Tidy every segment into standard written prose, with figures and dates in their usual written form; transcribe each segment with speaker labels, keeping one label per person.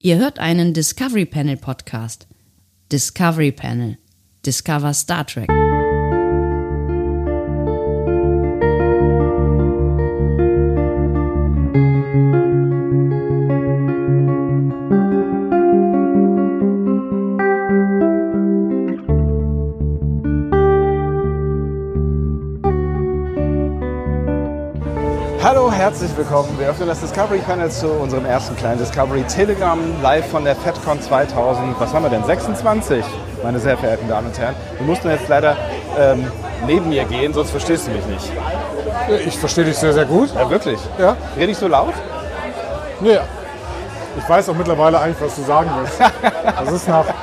Speaker 1: Ihr hört einen Discovery Panel Podcast. Discovery Panel. Discover Star Trek.
Speaker 2: Hallo, herzlich willkommen. Wir öffnen das Discovery Panel zu unserem ersten kleinen Discovery Telegram live von der FedCon 2000. Was haben wir denn? 26, meine sehr verehrten Damen und Herren. Wir mussten jetzt leider neben mir gehen, sonst verstehst du mich nicht.
Speaker 3: Ich verstehe dich sehr, sehr gut.
Speaker 2: Ja, wirklich?
Speaker 3: Ja.
Speaker 2: Rede ich so laut?
Speaker 3: Ja. Ich weiß auch mittlerweile eigentlich, was du sagen willst. Das ist nach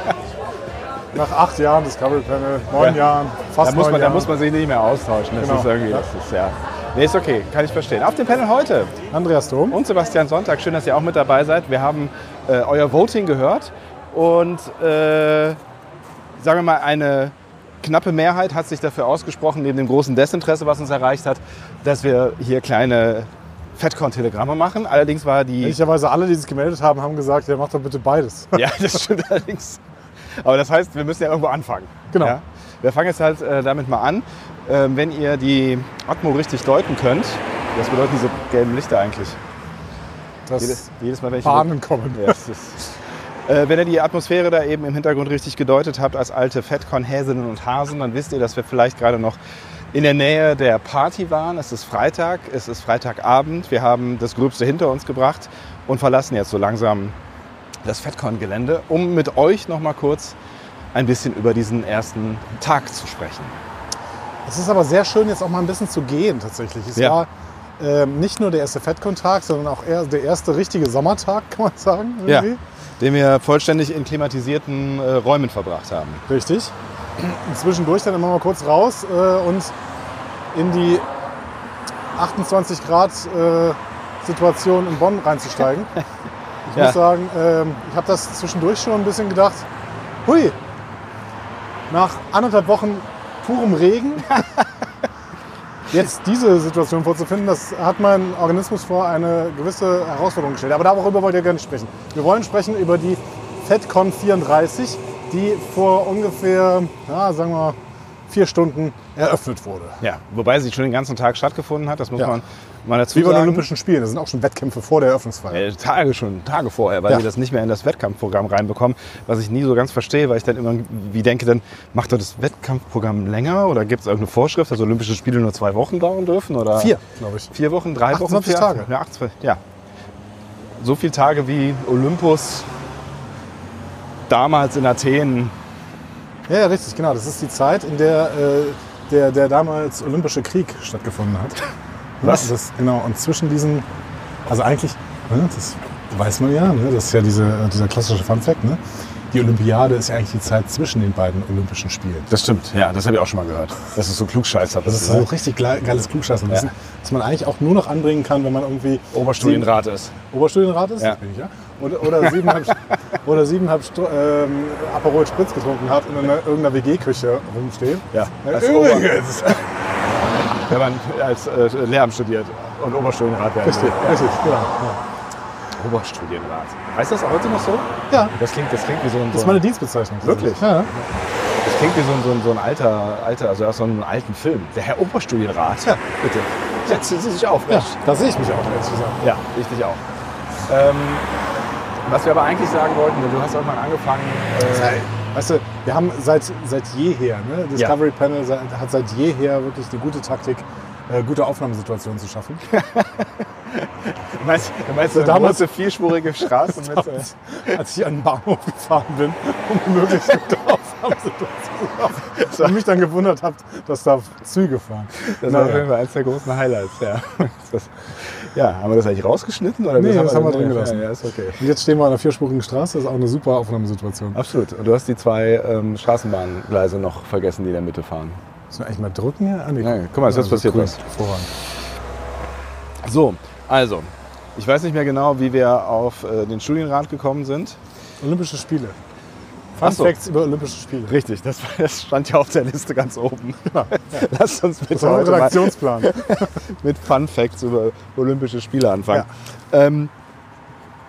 Speaker 3: 8 Jahren Discovery Panel, 9 Jahren, fast 9 Jahren.
Speaker 2: Da muss man sich nicht mehr austauschen. Das
Speaker 3: Genau.
Speaker 2: ist irgendwie, das ist ja... Nee, ist okay, kann ich verstehen. Auf dem Panel heute
Speaker 3: Andreas Dom
Speaker 2: und Sebastian Sonntag. Schön, dass ihr auch mit dabei seid. Wir haben euer Voting gehört und sagen wir mal, eine knappe Mehrheit hat sich dafür ausgesprochen, neben dem großen Desinteresse, was uns erreicht hat, dass wir hier kleine FedCon-Telegramme machen. Allerdings war die...
Speaker 3: Ehrlicherweise alle, die sich gemeldet haben, haben gesagt, ja, mach doch bitte beides.
Speaker 2: Ja, das stimmt allerdings. Aber das heißt, wir müssen ja irgendwo anfangen.
Speaker 3: Genau.
Speaker 2: Ja? Wir fangen jetzt halt damit mal an. Wenn ihr die Atmo richtig deuten könnt, was bedeuten diese gelben Lichter eigentlich?
Speaker 3: Dass
Speaker 2: Jedes Mal, wenn ich
Speaker 3: Bahnen kommen.
Speaker 2: Ja, wenn ihr die Atmosphäre da eben im Hintergrund richtig gedeutet habt als alte FedCon-Häsinnen und Hasen, dann wisst ihr, dass wir vielleicht gerade noch in der Nähe der Party waren. Es ist Freitag, es ist Freitagabend. Wir haben das Gröbste hinter uns gebracht und verlassen jetzt so langsam das FedCon-Gelände, um mit euch noch mal kurz ein bisschen über diesen ersten Tag zu sprechen.
Speaker 3: Es ist aber sehr schön, jetzt auch mal ein bisschen zu gehen tatsächlich. Es war nicht nur der erste FedCon-Tag, sondern auch der erste richtige Sommertag, kann man sagen. Irgendwie.
Speaker 2: Ja, den wir vollständig in klimatisierten Räumen verbracht haben.
Speaker 3: Richtig. Und zwischendurch dann immer mal kurz raus und in die 28 Grad Situation in Bonn reinzusteigen. Ich muss sagen, ich habe das zwischendurch schon ein bisschen gedacht, hui, nach 1,5 Wochen purem Regen, jetzt diese Situation vorzufinden, das hat mein Organismus vor eine gewisse Herausforderung gestellt. Aber darüber wollt ihr gar nicht sprechen. Wir wollen sprechen über die FedCon 34, die vor ungefähr, sagen wir 4 Stunden eröffnet wurde.
Speaker 2: Ja, wobei sie schon den ganzen Tag stattgefunden hat, das muss man mal dazu
Speaker 3: Wie bei den
Speaker 2: sagen.
Speaker 3: Olympischen Spielen, das sind auch schon Wettkämpfe vor der Eröffnungsfeier.
Speaker 2: Tage vorher, weil die das nicht mehr in das Wettkampfprogramm reinbekommen, was ich nie so ganz verstehe, weil ich dann immer denke, dann macht doch das Wettkampfprogramm länger oder gibt es irgendeine Vorschrift, dass Olympische Spiele nur 2 Wochen dauern dürfen? Oder
Speaker 3: 4, glaube ich.
Speaker 2: 4 Wochen, 3 Wochen?
Speaker 3: 28 Tage.
Speaker 2: Ja, ja. So viele Tage wie Olympus damals in Athen.
Speaker 3: Ja, richtig, genau. Das ist die Zeit, in der der damals Olympische Krieg stattgefunden hat.
Speaker 2: Was?
Speaker 3: Genau, und zwischen diesen, also eigentlich, das weiß man ja, das ist ja dieser klassische Funfact, ne? Die Olympiade ist ja eigentlich die Zeit zwischen den beiden Olympischen Spielen.
Speaker 2: Das stimmt, ja, das habe ich auch schon mal gehört. Das ist so Klugscheißer.
Speaker 3: Das ist so richtig geiles Klugscheißer.
Speaker 2: Ja.
Speaker 3: Das man eigentlich auch nur noch anbringen kann, wenn man irgendwie...
Speaker 2: Oberstudienrat ist.
Speaker 3: Oberstudienrat ist?
Speaker 2: Ja.
Speaker 3: Das bin ich, ja. Oder 7,5 Aperol Spritz getrunken hat und in irgendeiner WG-Küche rumsteht.
Speaker 2: Ja.
Speaker 3: Übrigens!
Speaker 2: Wenn man als Lehramt studiert und Oberstudienrat werden will.
Speaker 3: Richtig, genau. Ja.
Speaker 2: Oberstudienrat. Heißt das heute noch so?
Speaker 3: Ja.
Speaker 2: Das klingt wie so ein...
Speaker 3: Das ist meine Dienstbezeichnung.
Speaker 2: Wirklich?
Speaker 3: Ja.
Speaker 2: Das klingt wie so ein alter, also aus so einem alten Film. Der Herr Oberstudienrat. Ja, bitte. Setzen Sie sich auf.
Speaker 3: Ja, da sehe ich mich auch, ehrlich gesagt.
Speaker 2: Ja, ich dich auch. Was wir aber eigentlich sagen wollten, du hast irgendwann angefangen...
Speaker 3: Weißt du, wir haben seit jeher, ne? Discovery Panel hat seit jeher wirklich eine gute Taktik, gute Aufnahmesituationen zu schaffen.
Speaker 2: Du meinst so
Speaker 3: damals
Speaker 2: große, vierspurige Straßen?
Speaker 3: Als ich an den Bahnhof gefahren bin, um eine möglichst gute Aufnahmesituation zu schaffen. Und mich dann gewundert habe, dass da Züge fahren.
Speaker 2: Das war auf jeden Fall eines der großen Highlights, ja. Ja, haben wir das eigentlich rausgeschnitten? Oder
Speaker 3: Nee, das haben wir drin gelassen.
Speaker 2: Ja, ist okay.
Speaker 3: Und jetzt stehen wir an einer 4-spurigen Straße, das ist auch eine super Aufnahmesituation.
Speaker 2: Absolut. Und du hast die 2 Straßenbahngleise noch vergessen, die in der Mitte fahren.
Speaker 3: Müssen wir eigentlich mal drücken hier? Ah, nee,
Speaker 2: Ja, guck mal, jetzt passiert
Speaker 3: cool.
Speaker 2: was.
Speaker 3: Hervorragend.
Speaker 2: So, also, ich weiß nicht mehr genau, wie wir auf den Studienrat gekommen sind.
Speaker 3: Olympische Spiele. Fun Facts über Olympische Spiele.
Speaker 2: Richtig, das stand ja auf der Liste ganz oben.
Speaker 3: Ja.
Speaker 2: Lasst uns bitte
Speaker 3: Das war ein
Speaker 2: heute mal
Speaker 3: Redaktionsplan.
Speaker 2: mit Fun Facts über Olympische Spiele anfangen.
Speaker 3: Ja.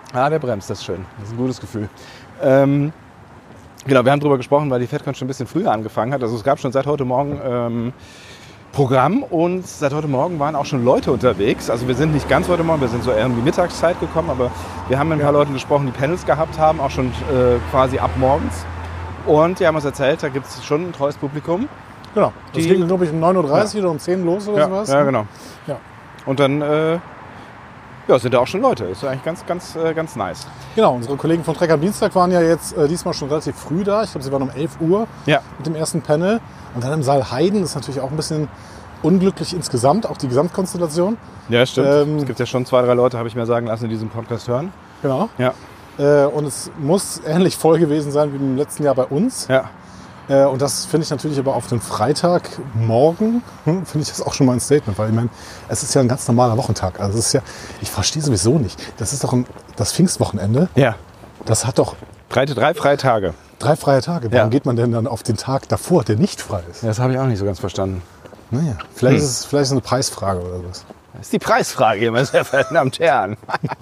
Speaker 2: Der bremst, das ist schön. Das ist ein gutes Gefühl. Genau, wir haben darüber gesprochen, weil die FedCon schon ein bisschen früher angefangen hat. Also es gab schon seit heute Morgen Programm und seit heute Morgen waren auch schon Leute unterwegs. Also wir sind nicht ganz heute Morgen, wir sind so eher um die Mittagszeit gekommen, aber wir haben mit ein paar Leuten gesprochen, die Panels gehabt haben, auch schon quasi ab morgens. Und die haben uns erzählt, da gibt es schon ein treues Publikum.
Speaker 3: Genau, das ging, glaube ich, um 9.30 Uhr oder um 10 Uhr los oder sowas.
Speaker 2: Ja, genau.
Speaker 3: Ja.
Speaker 2: Und dann sind da auch schon Leute. Ist eigentlich ganz nice.
Speaker 3: Genau, unsere Kollegen von Trek am Dienstag waren ja jetzt diesmal schon relativ früh da. Ich glaube, sie waren um 11 Uhr mit dem ersten Panel. Und dann im Saal Heiden ist natürlich auch ein bisschen unglücklich insgesamt, auch die Gesamtkonstellation.
Speaker 2: Ja, stimmt. Es gibt ja schon 2, 3 Leute, habe ich mir sagen lassen, die diesen Podcast hören.
Speaker 3: Genau.
Speaker 2: Ja.
Speaker 3: Und es muss ähnlich voll gewesen sein wie im letzten Jahr bei uns.
Speaker 2: Ja.
Speaker 3: Und das finde ich natürlich aber auf den Freitagmorgen, finde ich das auch schon mal ein Statement, weil ich meine, es ist ja ein ganz normaler Wochentag. Also es ist ja, ich verstehe sowieso nicht, das ist doch das Pfingstwochenende.
Speaker 2: Ja.
Speaker 3: Das hat doch
Speaker 2: 3 freie Tage.
Speaker 3: 3 freie Tage. Warum geht man denn dann auf den Tag davor, der nicht frei ist?
Speaker 2: Ja, das habe ich auch nicht so ganz verstanden.
Speaker 3: Naja, vielleicht ist es eine Preisfrage oder was.
Speaker 2: Das ist die Preisfrage, meine sehr verehrten Damen und Herren.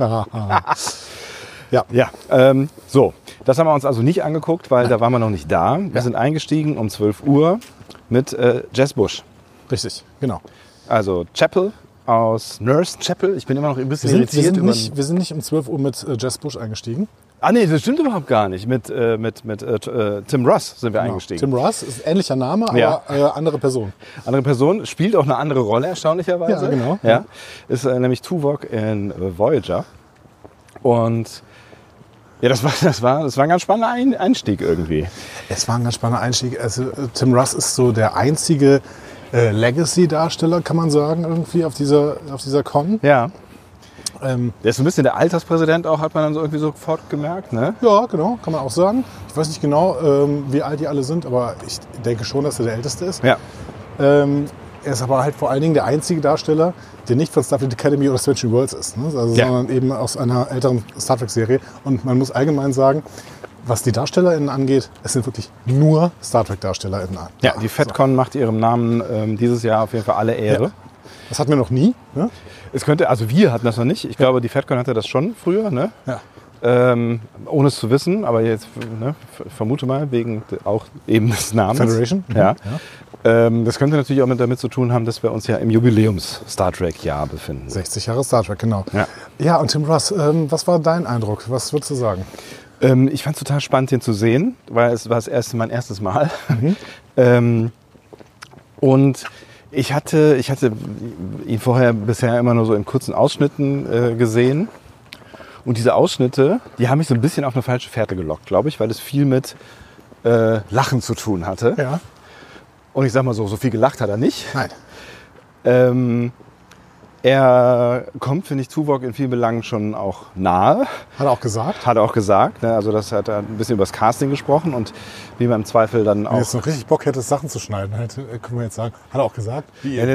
Speaker 2: Ja. So, das haben wir uns also nicht angeguckt, weil da waren wir noch nicht da. Wir sind eingestiegen um 12 Uhr mit Jess Bush.
Speaker 3: Richtig, genau.
Speaker 2: Also Chapel aus Nurse Chapel. Ich bin immer noch ein bisschen irritiert.
Speaker 3: Wir sind nicht um 12 Uhr mit Jess Bush eingestiegen.
Speaker 2: Nee, das stimmt überhaupt gar nicht. Mit Tim Russ sind wir eingestiegen.
Speaker 3: Tim Russ ist ein ähnlicher Name, aber andere Person.
Speaker 2: Andere Person, spielt auch eine andere Rolle, erstaunlicherweise.
Speaker 3: Ja, genau.
Speaker 2: Ja. Ist nämlich Tuvok in Voyager. Und ja, das war ein ganz spannender Einstieg irgendwie.
Speaker 3: Es war ein ganz spannender Einstieg. Also, Tim Russ ist so der einzige Legacy-Darsteller, kann man sagen, irgendwie auf dieser Con.
Speaker 2: Ja. Der ist so ein bisschen der Alterspräsident auch, hat man dann so irgendwie sofort gemerkt, ne?
Speaker 3: Ja, genau, kann man auch sagen. Ich weiß nicht genau, wie alt die alle sind, aber ich denke schon, dass er der Älteste ist.
Speaker 2: Ja.
Speaker 3: Er ist aber halt vor allen Dingen der einzige Darsteller, der nicht von Starfleet Academy oder Strange New Worlds ist, ne? Sondern eben aus einer älteren Star Trek-Serie. Und man muss allgemein sagen, was die DarstellerInnen angeht, es sind wirklich nur Star Trek-DarstellerInnen.
Speaker 2: Ja, die FedCon macht ihrem Namen dieses Jahr auf jeden Fall alle Ehre.
Speaker 3: Ja. Das hatten wir noch nie. Ne?
Speaker 2: Es könnte, also wir hatten das noch nicht. Ich glaube, die FedCon hatte das schon früher, ne? Ja. Ohne es zu wissen, aber jetzt vermute mal, wegen auch eben des Namens.
Speaker 3: Federation?
Speaker 2: Ja. Das könnte natürlich auch damit zu tun haben, dass wir uns ja im Jubiläums-Star Trek-Jahr befinden.
Speaker 3: 60 Jahre Star Trek, genau.
Speaker 2: Ja,
Speaker 3: ja, und Tim Russ, was war dein Eindruck? Was würdest du sagen?
Speaker 2: Ich fand es total spannend, ihn zu sehen, weil es war mein erstes Mal. Und ich hatte ihn vorher bisher immer nur so in kurzen Ausschnitten gesehen. Und diese Ausschnitte, die haben mich so ein bisschen auf eine falsche Fährte gelockt, glaube ich, weil es viel mit Lachen zu tun hatte.
Speaker 3: Ja.
Speaker 2: Und ich sag mal so viel gelacht hat er nicht.
Speaker 3: Nein.
Speaker 2: Er kommt, finde ich, Tuvok in vielen Belangen schon auch nahe.
Speaker 3: Hat er auch gesagt?
Speaker 2: Hat er auch gesagt. Ne? Also das hat er ein bisschen über das Casting gesprochen und wie man im Zweifel dann auch...
Speaker 3: Wenn du jetzt noch richtig Bock hättest, Sachen zu schneiden, können wir jetzt sagen, hat er auch gesagt?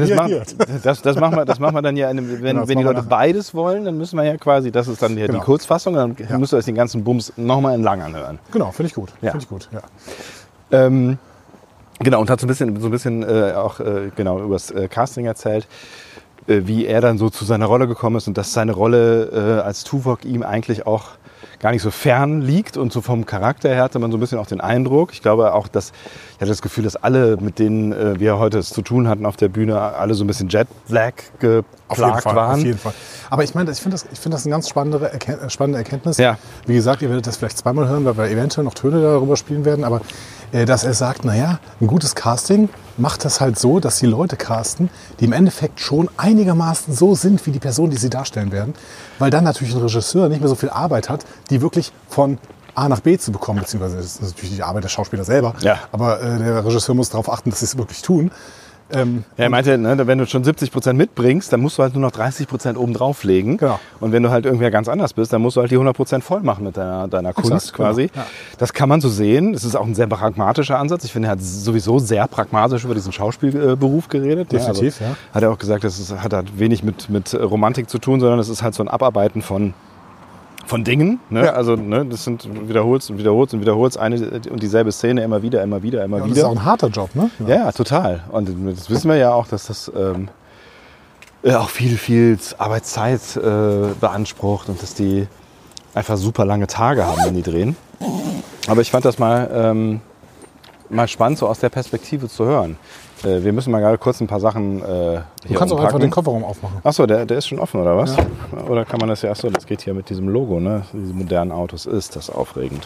Speaker 2: Das machen wir dann ja, wenn die Leute beides wollen, dann müssen wir ja quasi, das ist dann die Kurzfassung, dann müsst ihr euch den ganzen Bums nochmal in lang anhören.
Speaker 3: Genau, finde ich gut.
Speaker 2: Ja.
Speaker 3: Ja.
Speaker 2: Genau, und hat so ein bisschen auch über das Casting erzählt, wie er dann so zu seiner Rolle gekommen ist und dass seine Rolle als Tuvok ihm eigentlich auch gar nicht so fern liegt und so vom Charakter her hatte man so ein bisschen auch den Eindruck. Ich glaube auch, ich hatte das Gefühl, dass alle, mit denen wir heute es zu tun hatten auf der Bühne, alle so ein bisschen Jetlag geplagt waren.
Speaker 3: Auf jeden Fall. Aber ich finde das eine ganz spannende Erkenntnis.
Speaker 2: Ja.
Speaker 3: Wie gesagt, ihr werdet das vielleicht zweimal hören, weil wir eventuell noch Töne darüber spielen werden, aber dass er sagt, naja, ein gutes Casting macht das halt so, dass die Leute casten, die im Endeffekt schon einigermaßen so sind, wie die Person, die sie darstellen werden. Weil dann natürlich ein Regisseur nicht mehr so viel Arbeit hat, die wirklich von A nach B zu bekommen, beziehungsweise das ist natürlich die Arbeit der Schauspieler selber. Ja. Aber der Regisseur muss darauf achten, dass sie es wirklich tun.
Speaker 2: Er meinte, ne, wenn du schon 70% mitbringst, dann musst du halt nur noch 30% oben drauflegen.
Speaker 3: Genau.
Speaker 2: Und wenn du halt irgendwie ganz anders bist, dann musst du halt die 100% voll machen mit deiner Kunst quasi. Genau. Ja. Das kann man so sehen. Es ist auch ein sehr pragmatischer Ansatz. Ich finde, er hat sowieso sehr pragmatisch über diesen Schauspielberuf geredet.
Speaker 3: Definitiv,
Speaker 2: ja. Hat er auch gesagt, das hat halt wenig mit Romantik zu tun, sondern es ist halt so ein Abarbeiten von Dingen, ne? Ja. Also das sind wiederholst eine und dieselbe Szene immer wieder.
Speaker 3: Und das ist auch ein harter Job, ne?
Speaker 2: Ja, total. Und das wissen wir ja auch, dass das auch viel Arbeitszeit beansprucht und dass die einfach super lange Tage haben, wenn die drehen. Aber ich fand das mal spannend, so aus der Perspektive zu hören. Wir müssen mal gerade kurz ein paar Sachen hier
Speaker 3: Du kannst auch einfach den Kofferraum aufmachen.
Speaker 2: Achso, der ist schon offen, oder was?
Speaker 3: Ja.
Speaker 2: Oder kann man das ja, achso, das geht hier mit diesem Logo, ne? Diese modernen Autos, ist das aufregend.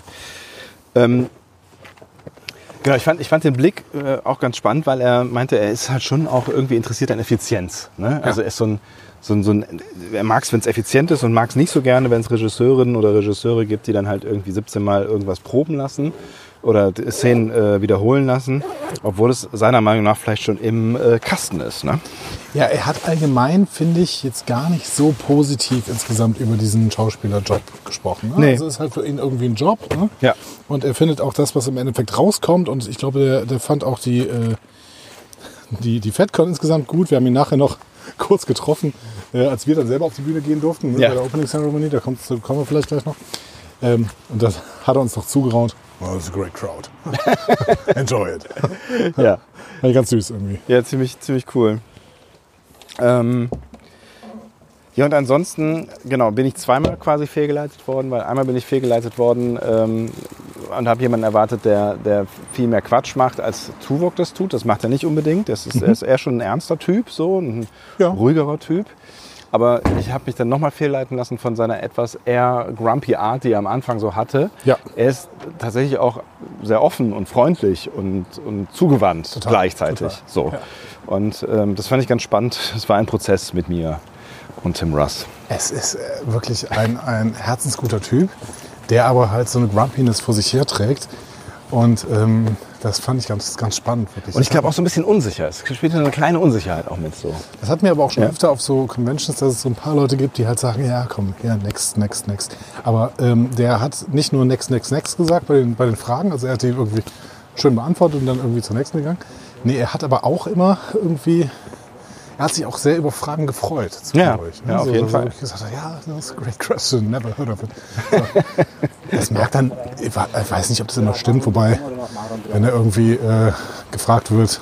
Speaker 2: Genau, ich fand den Blick auch ganz spannend, weil er meinte, er ist halt schon auch irgendwie interessiert an Effizienz. Ne? Also er ist er mag es, wenn es effizient ist und mag es nicht so gerne, wenn es Regisseurinnen oder Regisseure gibt, die dann halt irgendwie 17 Mal irgendwas proben lassen oder Szenen wiederholen lassen, obwohl es seiner Meinung nach vielleicht schon im Kasten ist. Ne?
Speaker 3: Ja, er hat allgemein, finde ich, jetzt gar nicht so positiv insgesamt über diesen Schauspielerjob gesprochen. Ne?
Speaker 2: Nee.
Speaker 3: Also es ist halt für ihn irgendwie ein Job. Ne?
Speaker 2: Ja.
Speaker 3: Und er findet auch das, was im Endeffekt rauskommt. Und ich glaube, der fand auch die FedCon insgesamt gut. Wir haben ihn nachher noch kurz getroffen, als wir dann selber auf die Bühne gehen durften, ne?
Speaker 2: Ja.
Speaker 3: Bei der Opening Ceremony. Da kommen wir vielleicht gleich noch. Und das hat er uns noch zugeraunt. Oh, that's a great crowd. Enjoy it.
Speaker 2: Ja.
Speaker 3: Ja, ganz süß irgendwie.
Speaker 2: Ja, ziemlich cool. Ja, und ansonsten, genau, bin ich zweimal quasi fehlgeleitet worden, weil einmal bin ich fehlgeleitet worden und habe jemanden erwartet, der viel mehr Quatsch macht, als Tuvok das tut. Das macht er nicht unbedingt. Er ist eher schon ein ernster Typ, so ein ruhigerer Typ. Aber ich habe mich dann nochmal fehlleiten lassen von seiner etwas eher grumpy Art, die er am Anfang so hatte.
Speaker 3: Ja.
Speaker 2: Er ist tatsächlich auch sehr offen und freundlich und zugewandt gleichzeitig.
Speaker 3: Total.
Speaker 2: So.
Speaker 3: Ja.
Speaker 2: Und das fand ich ganz spannend. Es war ein Prozess mit mir und Tim Russ.
Speaker 3: Es ist wirklich ein herzensguter Typ, der aber halt so eine Grumpiness vor sich herträgt. Und das fand ich ganz, ganz spannend. Wirklich.
Speaker 2: Und ich glaube auch so ein bisschen unsicher. Es spielt eine kleine Unsicherheit auch mit so.
Speaker 3: Das hat mir aber auch schon öfter auf so Conventions, dass es so ein paar Leute gibt, die halt sagen, ja komm, ja, next. Aber der hat nicht nur next gesagt bei den Fragen, also er hat die irgendwie schön beantwortet und dann irgendwie zur nächsten gegangen. Nee, er hat aber auch immer irgendwie, er hat sich auch sehr über Fragen gefreut.
Speaker 2: Zwischendurch, ja, auf jeden Fall.
Speaker 3: Ich gesagt, ja, that's a great question, never heard of it. So. Das merkt dann, ich weiß nicht, ob das immer stimmt, wobei, wenn er irgendwie gefragt wird,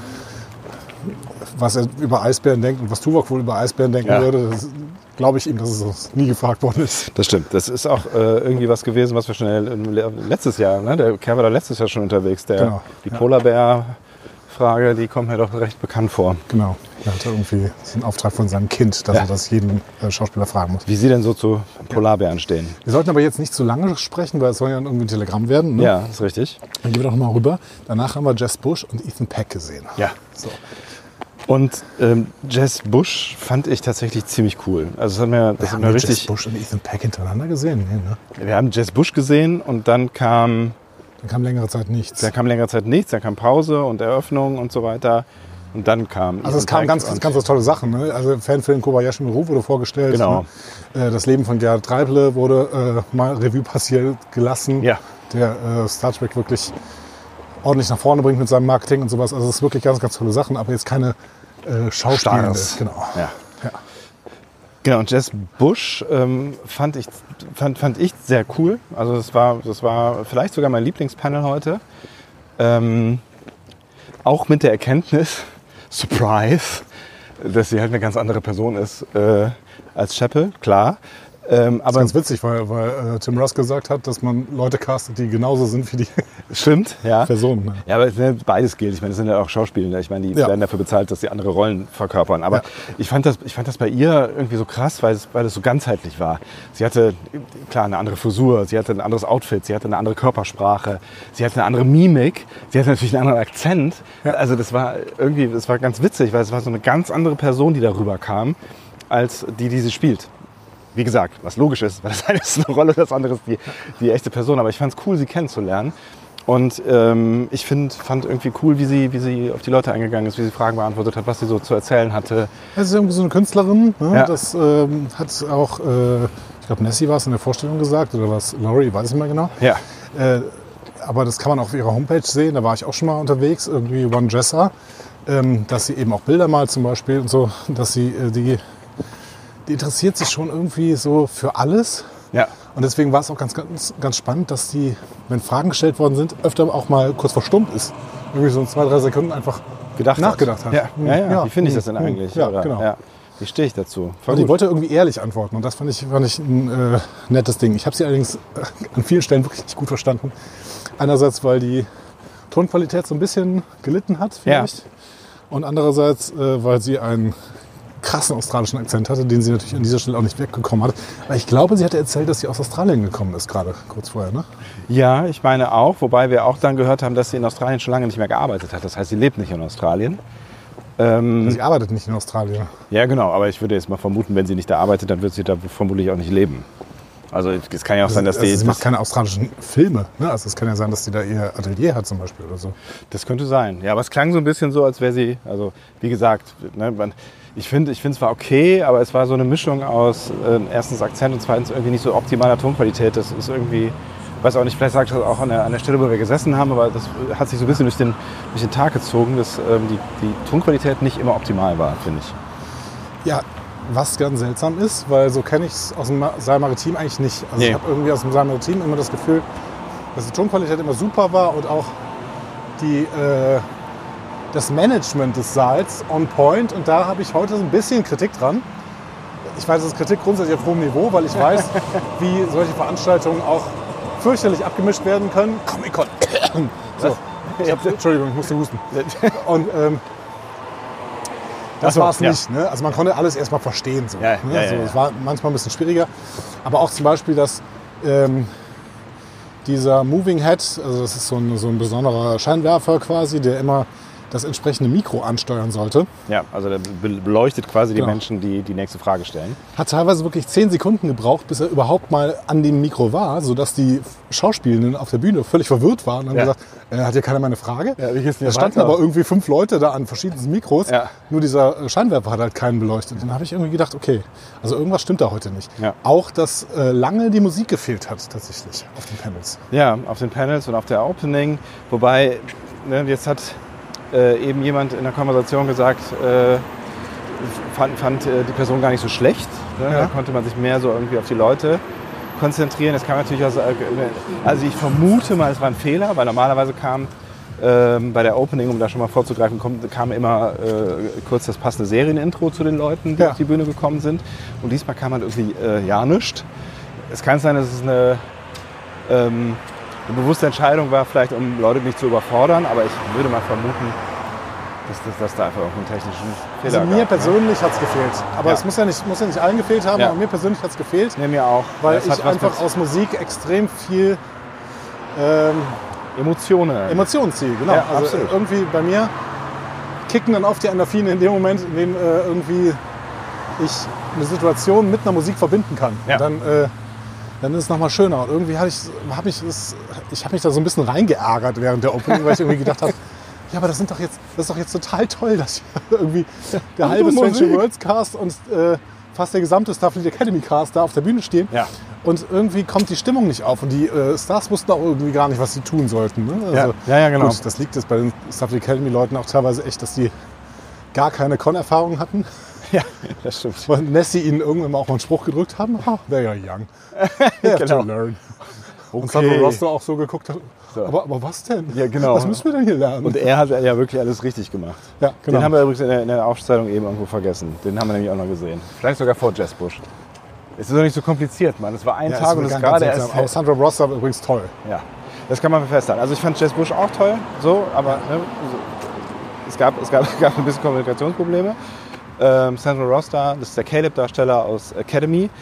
Speaker 3: was er über Eisbären denkt und was Tuvok wohl über Eisbären denken würde, glaube ich ihm, dass es nie gefragt worden ist.
Speaker 2: Das stimmt. Das ist auch irgendwie was gewesen, was wir schon letztes Jahr, ne? Der Kerl war da letztes Jahr schon unterwegs. Die Polarbär-Frage, die kommt mir doch recht bekannt vor.
Speaker 3: Genau. Er hatte irgendwie einen Auftrag von seinem Kind, dass er das jeden Schauspieler fragen muss.
Speaker 2: Wie Sie denn so zu Polarbären stehen?
Speaker 3: Wir sollten aber jetzt nicht zu lange sprechen, weil es soll ja irgendwie ein Telegramm werden. Ne?
Speaker 2: Ja, ist richtig.
Speaker 3: Dann gehen wir doch mal rüber. Danach haben wir Jess Bush und Ethan Peck gesehen.
Speaker 2: Ja.
Speaker 3: So.
Speaker 2: Und Jess Bush fand ich tatsächlich ziemlich cool. Also das hat mir richtig.
Speaker 3: Jess Bush und Ethan Peck hintereinander gesehen? Nee, ne?
Speaker 2: Wir haben Jess Bush gesehen und dann kam
Speaker 3: längere Zeit nichts.
Speaker 2: Dann kam Pause und Eröffnung und so weiter. Und dann kam.
Speaker 3: Also es kamen ganz tolle Sachen. Ne? Also Fanfilm Kobayashi Maru wurde vorgestellt.
Speaker 2: Genau.
Speaker 3: Ne? Das Leben von Gerhard Treible wurde mal Revue passiert gelassen.
Speaker 2: Ja.
Speaker 3: Der Star Trek wirklich ordentlich nach vorne bringt mit seinem Marketing und sowas. Also es ist wirklich ganz, ganz tolle Sachen, aber jetzt keine Schauspielende. Genau.
Speaker 2: Ja. Genau, und Jess Bush fand ich sehr cool. Also das war vielleicht sogar mein Lieblingspanel heute. Auch mit der Erkenntnis, Surprise, dass sie halt eine ganz andere Person ist als Chapel, klar.
Speaker 3: Das ist ganz witzig, weil Tim Russ gesagt hat, dass man Leute castet, die genauso sind wie die
Speaker 2: Stimmt, ja.
Speaker 3: Personen. Ne?
Speaker 2: Ja, aber beides gilt. Ich meine, das sind ja auch Schauspieler. Ich meine, die werden dafür bezahlt, dass sie andere Rollen verkörpern. Aber ich fand das bei ihr irgendwie so krass, weil es so ganzheitlich war. Sie hatte, klar, eine andere Frisur, sie hatte ein anderes Outfit, sie hatte eine andere Körpersprache, sie hatte eine andere Mimik, sie hatte natürlich einen anderen Akzent. Ja. Also das war ganz witzig, weil es war so eine ganz andere Person, die darüber kam, als die sie spielt. Wie gesagt, was logisch ist, weil das eine ist eine Rolle, das andere ist die echte Person. Aber ich fand es cool, sie kennenzulernen. Und ich fand irgendwie cool, wie sie auf die Leute eingegangen ist, wie sie Fragen beantwortet hat, was sie so zu erzählen hatte.
Speaker 3: Es ist irgendwie so eine Künstlerin. Ne?
Speaker 2: Ja.
Speaker 3: Das hat auch, ich glaube, Nessie war es in der Vorstellung gesagt, oder was Laurie, weiß ich nicht mehr genau.
Speaker 2: Ja.
Speaker 3: Aber das kann man auf ihrer Homepage sehen, da war ich auch schon mal unterwegs, irgendwie One Dresser, dass sie eben auch Bilder malt zum Beispiel und so, dass sie die interessiert sich schon irgendwie so für alles.
Speaker 2: Ja.
Speaker 3: Und deswegen war es auch ganz, ganz, ganz spannend, dass die, wenn Fragen gestellt worden sind, öfter auch mal kurz verstummt ist. Irgendwie so in 2-3 Sekunden einfach nachgedacht hat.
Speaker 2: Ja. Wie finde ich das denn eigentlich?
Speaker 3: Ja, genau.
Speaker 2: Ja. Wie stehe ich dazu? Voll
Speaker 3: Und die
Speaker 2: gut.
Speaker 3: wollte irgendwie ehrlich antworten und das fand ich ein nettes Ding. Ich habe sie allerdings an vielen Stellen wirklich nicht gut verstanden. Einerseits, weil die Tonqualität so ein bisschen gelitten hat vielleicht. Und andererseits, weil sie einen krassen australischen Akzent hatte, den sie natürlich an dieser Stelle auch nicht wegbekommen hat. Weil ich glaube, sie hatte erzählt, dass sie aus Australien gekommen ist, gerade kurz vorher. Ne?
Speaker 2: Ja, ich meine auch, wobei wir auch dann gehört haben, dass sie in Australien schon lange nicht mehr gearbeitet hat. Das heißt, sie lebt nicht in Australien.
Speaker 3: Sie arbeitet nicht in Australien.
Speaker 2: Ja, genau, aber ich würde jetzt mal vermuten, wenn sie nicht da arbeitet, dann wird sie da vermutlich auch nicht leben. Also es kann ja auch sein, dass
Speaker 3: sie macht keine australischen Filme. Ne? Also es kann ja sein, dass sie da ihr Atelier hat zum Beispiel oder so.
Speaker 2: Das könnte sein. Ja, aber es klang so ein bisschen so, als wäre sie, also wie gesagt, ne, ich finde es war okay, aber es war so eine Mischung aus erstens Akzent und zweitens irgendwie nicht so optimaler Tonqualität. Das ist irgendwie, weiß auch nicht, vielleicht sagt das auch an der Stelle, wo wir gesessen haben, aber das hat sich so ein bisschen durch den Tag gezogen, dass die Tonqualität nicht immer optimal war, finde ich.
Speaker 3: Ja, was ganz seltsam ist, weil so kenne ich es aus dem Saal Maritim eigentlich nicht. Also
Speaker 2: Nee.
Speaker 3: ich habe irgendwie aus dem Saal Maritim immer das Gefühl, dass die Tonqualität immer super war und auch das Management des Saals on point. Und da habe ich heute so ein bisschen Kritik dran. Ich weiß, es ist Kritik grundsätzlich auf hohem Niveau, weil ich weiß, wie solche Veranstaltungen auch fürchterlich abgemischt werden können. Comic-Con. So, Entschuldigung, ich musste husten. Und das war es nicht. Ne? Also man konnte alles erstmal verstehen. So,
Speaker 2: Ja,
Speaker 3: ne?
Speaker 2: ja,
Speaker 3: Also
Speaker 2: ja.
Speaker 3: es war manchmal ein bisschen schwieriger. Aber auch zum Beispiel, dass dieser Moving Head, also das ist so ein besonderer Scheinwerfer quasi, der immer das entsprechende Mikro ansteuern sollte,
Speaker 2: Ja, also der beleuchtet quasi die
Speaker 3: Genau.
Speaker 2: Menschen, die die nächste Frage stellen.
Speaker 3: hat teilweise wirklich 10 Sekunden gebraucht, bis er überhaupt mal an dem Mikro war, sodass die Schauspielenden auf der Bühne völlig verwirrt waren und haben
Speaker 2: Ja.
Speaker 3: gesagt, hat hier keiner meine Frage?
Speaker 2: Ja, wie geht's denn
Speaker 3: Da
Speaker 2: hier
Speaker 3: standen
Speaker 2: weiter?
Speaker 3: aber irgendwie 5 Leute da an verschiedensten Mikros,
Speaker 2: Ja.
Speaker 3: nur dieser Scheinwerfer hat halt keinen beleuchtet. Dann habe ich irgendwie gedacht, okay, also irgendwas stimmt da heute nicht.
Speaker 2: Ja.
Speaker 3: Auch, dass lange die Musik gefehlt hat tatsächlich auf den Panels.
Speaker 2: Ja, auf den Panels und auf der Opening. Wobei, ne, jetzt hat eben jemand in der Konversation gesagt, fand die Person gar nicht so schlecht. Ne?
Speaker 3: Ja.
Speaker 2: Da konnte man sich mehr so irgendwie auf die Leute konzentrieren. Das kam natürlich aus, also ich vermute mal, es war ein Fehler, weil normalerweise kam bei der Opening, um da schon mal vorzugreifen, kam immer kurz das passende Serienintro zu den Leuten, die
Speaker 3: Ja.
Speaker 2: auf die Bühne gekommen sind. Und diesmal kam halt irgendwie ja nichts. Es kann sein, dass es eine bewusste Entscheidung war, vielleicht um Leute nicht zu überfordern, aber ich würde mal vermuten, dass da einfach irgendeinen technischen Fehler
Speaker 3: Also mir
Speaker 2: gab.
Speaker 3: persönlich hat es gefehlt. Aber
Speaker 2: Ja.
Speaker 3: es muss ja nicht allen gefehlt haben,
Speaker 2: Ja.
Speaker 3: aber mir persönlich hat es gefehlt,
Speaker 2: Ne, mir auch.
Speaker 3: weil
Speaker 2: Das hat
Speaker 3: ich
Speaker 2: was
Speaker 3: einfach
Speaker 2: mit
Speaker 3: aus Musik extrem viel
Speaker 2: Emotionen.
Speaker 3: Emotionen ziehe. Genau.
Speaker 2: Ja,
Speaker 3: also
Speaker 2: absolut.
Speaker 3: irgendwie bei mir kicken dann oft die Endorphine in dem Moment, in dem irgendwie ich eine Situation mit einer Musik verbinden kann.
Speaker 2: Ja.
Speaker 3: Und dann ist es nochmal schöner. Und irgendwie habe ich mich da so ein bisschen reingeärgert während der Opening, weil ich irgendwie gedacht habe, ja, aber das ist doch jetzt total toll, dass hier irgendwie der halbe
Speaker 2: Musik.
Speaker 3: Strange Worlds Cast und fast der gesamte Starfleet Academy Cast da auf der Bühne stehen.
Speaker 2: Ja.
Speaker 3: Und irgendwie kommt die Stimmung nicht auf. Und die Stars wussten auch irgendwie gar nicht, was sie tun sollten. Ne? Also,
Speaker 2: Ja, genau.
Speaker 3: Gut, das liegt jetzt bei den Starfleet Academy Leuten auch teilweise echt, dass die gar keine Con-Erfahrung hatten.
Speaker 2: Ja, das stimmt.
Speaker 3: Und Nessie ihnen irgendwann mal auch mal einen Spruch gedrückt haben. Oh, they're young. They have to learn. Und Sandro Rosso auch so geguckt hat.
Speaker 2: So.
Speaker 3: Aber was denn?
Speaker 2: Ja, genau.
Speaker 3: Was müssen wir denn hier lernen?
Speaker 2: Und er hat ja wirklich alles richtig gemacht.
Speaker 3: ja, genau.
Speaker 2: Den haben wir übrigens in der Aufstellung eben irgendwo vergessen. Den haben wir nämlich auch noch gesehen. Vielleicht sogar vor Jess Bush. Es ist doch nicht so kompliziert, Mann. Es war ein Tag und es ist gerade erst...
Speaker 3: Aber Sandra Ross war übrigens toll.
Speaker 2: Ja, das kann man festhalten. Also ich fand Jess Bush auch toll, so, aber ne, es gab ein bisschen Kommunikationsprobleme. Sandra Ross da, das ist der Caleb-Darsteller aus Academy.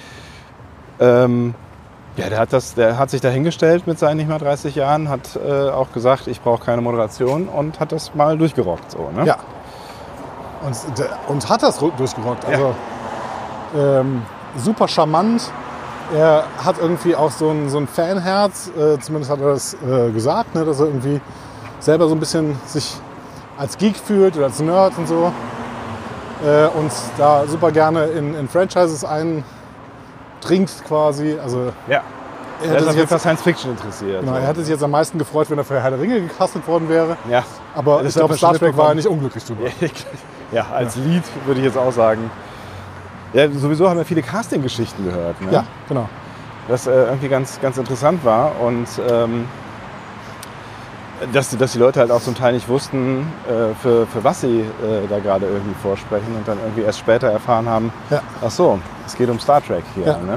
Speaker 2: Ja, der hat sich da hingestellt mit seinen nicht mal 30 Jahren, hat auch gesagt, ich brauche keine Moderation und hat das mal durchgerockt. So, ne?
Speaker 3: Ja. Und hat das durchgerockt. Also super charmant. Er hat irgendwie auch so ein Fanherz, zumindest hat er das gesagt, ne, dass er irgendwie selber so ein bisschen sich als Geek fühlt oder als Nerd und so. Und da super gerne in Franchises eintrinkt quasi. Also
Speaker 2: Ja.
Speaker 3: er
Speaker 2: Er ist
Speaker 3: hätte,
Speaker 2: auf
Speaker 3: sich
Speaker 2: jeden Fall
Speaker 3: jetzt,
Speaker 2: Science Fiction interessiert.
Speaker 3: genau,
Speaker 2: so.
Speaker 3: er hätte sich jetzt am meisten gefreut, wenn er für Herr der Ringe gecastet worden wäre.
Speaker 2: Ja.
Speaker 3: Aber
Speaker 2: Das
Speaker 3: ich glaube,
Speaker 2: hat man
Speaker 3: Star
Speaker 2: schon
Speaker 3: Trek war er
Speaker 2: mitbekommen.
Speaker 3: nicht unglücklich drüber.
Speaker 2: Ja, als Lied würde ich jetzt auch sagen. Ja, sowieso haben wir viele Casting-Geschichten gehört. Ne?
Speaker 3: Ja, genau.
Speaker 2: Das irgendwie ganz, ganz interessant war. Und dass die Leute halt auch zum Teil nicht wussten, für was sie da gerade irgendwie vorsprechen und dann irgendwie erst später erfahren haben, ach so, es geht um Star Trek hier.
Speaker 3: Ja.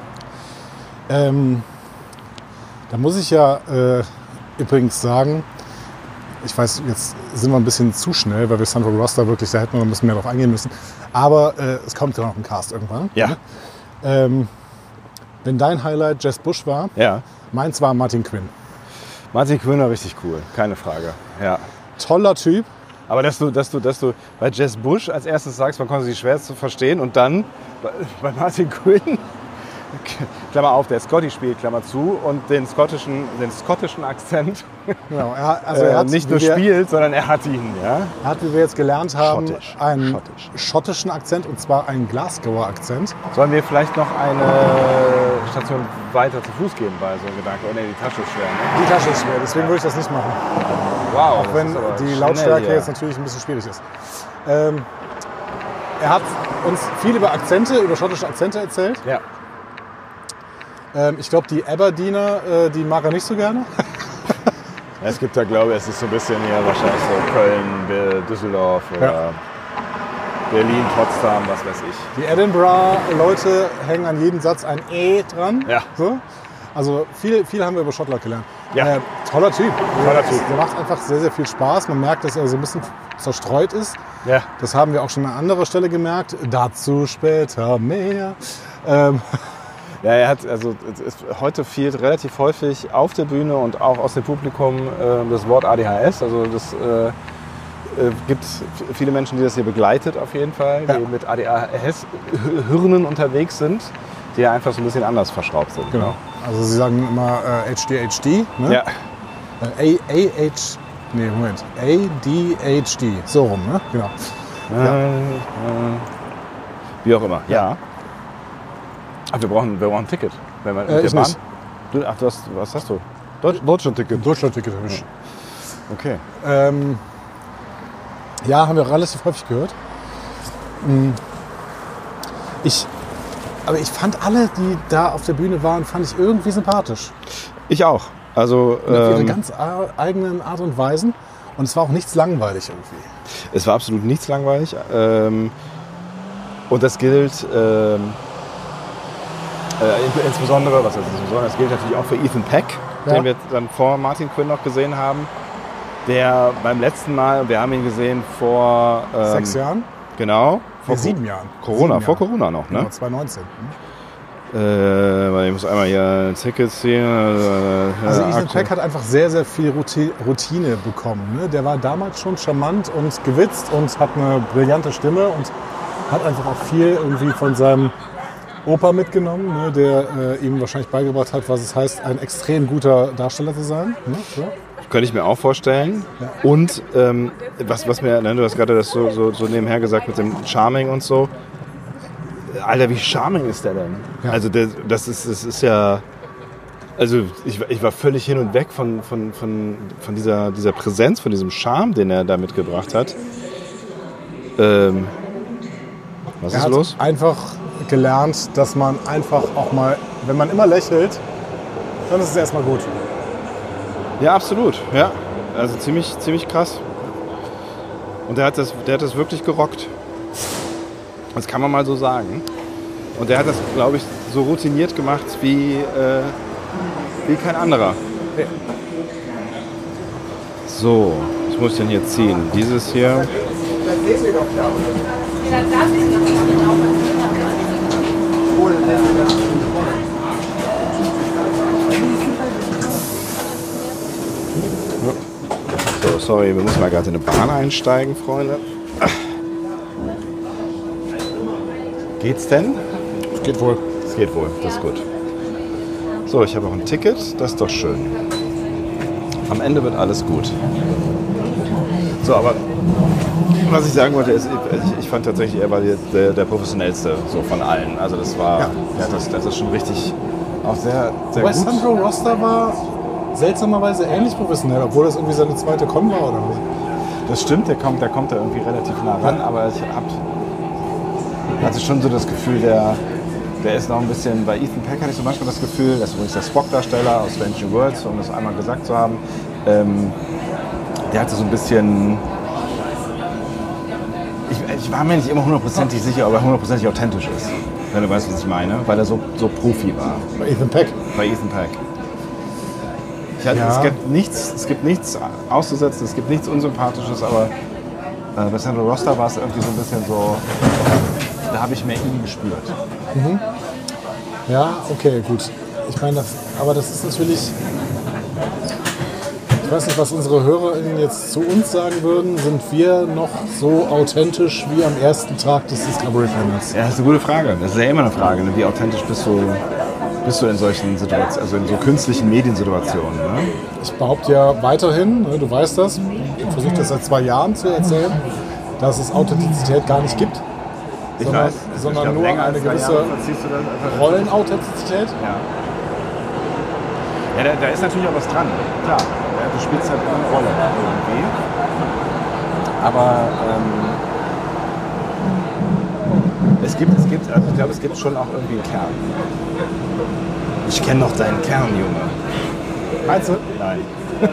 Speaker 2: Ne?
Speaker 3: Da muss ich ja übrigens sagen, ich weiß, jetzt sind wir ein bisschen zu schnell, weil wir Central Roster wirklich, da hätten wir noch ein bisschen mehr drauf eingehen müssen. Aber es kommt ja noch ein Cast irgendwann.
Speaker 2: Ja.
Speaker 3: Ne? Wenn dein Highlight Jess Bush war, meins war Martin Quinn.
Speaker 2: Martin Quinn war richtig cool, keine Frage. Ja.
Speaker 3: Toller Typ.
Speaker 2: Aber dass du bei Jess Bush als erstes sagst, man konnte sie schwer zu verstehen und dann bei Martin Quinn, Klammer auf, der Scotty spielt, Klammer zu, und den schottischen Akzent
Speaker 3: Genau, er hat
Speaker 2: nicht nur spielt, sondern er hat ihn. Ja?
Speaker 3: Er hat, wie wir jetzt gelernt haben,
Speaker 2: Schottisch.
Speaker 3: einen schottischen Akzent, und zwar einen Glasgower Akzent.
Speaker 2: Sollen wir vielleicht noch eine Station weiter zu Fuß gehen, weil so ein Gedanke, oh ne, die Tasche ist schwer. Ne?
Speaker 3: Die Tasche ist schwer, deswegen würde ich das nicht machen.
Speaker 2: Wow.
Speaker 3: Auch wenn die Lautstärke jetzt natürlich ein bisschen schwierig ist. Er hat uns viel über schottische Akzente erzählt.
Speaker 2: Ja.
Speaker 3: Ich glaube, die Aberdeener, die mag er nicht so gerne.
Speaker 2: Es gibt da, glaube ich, es ist so ein bisschen hier wahrscheinlich so Köln, Düsseldorf oder Berlin, Potsdam, was weiß ich.
Speaker 3: Die Edinburgh-Leute hängen an jedem Satz ein E dran.
Speaker 2: Ja.
Speaker 3: So. Also viel haben wir über Schottland gelernt.
Speaker 2: Ja.
Speaker 3: Toller Typ.
Speaker 2: Toller Typ.
Speaker 3: Der macht einfach sehr, sehr viel Spaß. Man merkt, dass er so ein bisschen zerstreut ist.
Speaker 2: Ja.
Speaker 3: Das haben wir auch schon an anderer Stelle gemerkt. Dazu später mehr.
Speaker 2: Ja, er hat, also heute fehlt relativ häufig auf der Bühne und auch aus dem Publikum das Wort ADHS. Also das gibt viele Menschen, die das hier begleitet auf jeden Fall, die mit ADHS-Hirnen unterwegs sind, die einfach so ein bisschen anders verschraubt sind.
Speaker 3: Genau. Also sie sagen immer HDHD, ne?
Speaker 2: Ja.
Speaker 3: ADHD, so rum, ne? Genau.
Speaker 2: Wie auch immer. Ja. Ach, wir brauchen ein Ticket. Wenn wir mit der Bahn.
Speaker 3: Nicht.
Speaker 2: Was hast du? Deutschland-Ticket.
Speaker 3: Deutschland-Ticket habe ich.
Speaker 2: Okay.
Speaker 3: Ja, haben wir relativ häufig gehört. Aber ich fand alle, die da auf der Bühne waren, fand ich irgendwie sympathisch.
Speaker 2: Ich auch. Also,
Speaker 3: auf ihre ganz eigenen Art und Weisen. Und es war auch nichts langweilig irgendwie.
Speaker 2: Es war absolut nichts langweilig. Und das gilt insbesondere, das gilt natürlich auch für Ethan Peck, den wir dann vor Martin Quinn noch gesehen haben. Der beim letzten Mal, wir haben ihn gesehen vor
Speaker 3: 6 Jahren?
Speaker 2: Genau.
Speaker 3: Vor 7 Jahren.
Speaker 2: Vor Corona noch, ne?
Speaker 3: Genau, 2019.
Speaker 2: Ich muss einmal hier ein Ticket ziehen.
Speaker 3: Also Ethan Peck hat einfach sehr, sehr viel Routine bekommen. Ne? Der war damals schon charmant und gewitzt und hat eine brillante Stimme und hat einfach auch viel irgendwie von seinem Opa mitgenommen, ne? Der ihm wahrscheinlich beigebracht hat, was es heißt, ein extrem guter Darsteller zu sein. Ne? So.
Speaker 2: Könnte ich mir auch vorstellen. Ja. Und was mir, du hast gerade das so nebenher gesagt mit dem Charming und so. Alter, wie charming ist der denn? Ja. Also das ist ja, also ich war völlig hin und weg von dieser Präsenz, von diesem Charme, den er da mitgebracht hat. Was ist los?
Speaker 3: Er hat einfach gelernt, dass man einfach auch mal, wenn man immer lächelt, dann ist es erstmal gut.
Speaker 2: Ja, absolut. Ja. Also ziemlich krass. Und der hat das wirklich gerockt. Das kann man mal so sagen. Und der hat das, glaube ich, so routiniert gemacht wie kein anderer.
Speaker 3: Ja.
Speaker 2: So, was muss ich denn hier ziehen? Dieses hier. So, sorry, wir müssen mal gerade in eine Bahn einsteigen, Freunde. Geht's denn?
Speaker 3: Es geht wohl.
Speaker 2: Es geht wohl, das ist gut. So, ich habe auch ein Ticket, das ist doch schön. Am Ende wird alles gut. So, aber was ich sagen wollte, ist, ich fand tatsächlich, er war der professionellste so von allen. Also das war, das ist schon richtig, auch sehr, sehr gut.
Speaker 3: Central Roster war seltsamerweise ähnlich professionell, obwohl das irgendwie seine zweite Con war oder was?
Speaker 2: Das stimmt, der kommt da irgendwie relativ nah ran, aber ich hatte schon so das Gefühl, Der ist noch ein bisschen, bei Ethan Peck hatte ich so manchmal das Gefühl, das ist übrigens der Spock-Darsteller aus Strange New Worlds, um das einmal gesagt zu haben, der hatte so ein bisschen, ich war mir nicht immer hundertprozentig sicher, ob er hundertprozentig authentisch ist, wenn du weißt, was ich meine, weil er so Profi war.
Speaker 3: Bei Ethan Peck?
Speaker 2: Bei Ethan Peck. Es gibt nichts auszusetzen, es gibt nichts Unsympathisches, aber bei Sandra Roster war es irgendwie so ein bisschen so, da habe ich mehr ihn gespürt.
Speaker 3: Mhm. Ja, okay, gut. Ich meine, das ist natürlich, ich weiß nicht, was unsere HörerInnen jetzt zu uns sagen würden, sind wir noch so authentisch wie am ersten Tag des Discovery Panels?
Speaker 2: Ja, das ist eine gute Frage. Das ist ja immer eine Frage, ne? Wie authentisch bist du in solchen Situationen, also in so künstlichen Mediensituationen? Ne?
Speaker 3: Ich behaupte ja weiterhin, ne, du weißt das, ich versuche das seit 2 Jahren zu erzählen, dass es Authentizität gar nicht gibt. Sondern nur eine gewisse Rollenauthentizität.
Speaker 2: Ja, da ist natürlich auch was dran. Klar, du spielst halt immer eine Rolle irgendwie. Aber ich glaube, es gibt schon auch irgendwie einen Kern. Ich kenne noch deinen Kern, Junge.
Speaker 3: Meinst du?
Speaker 2: Nein.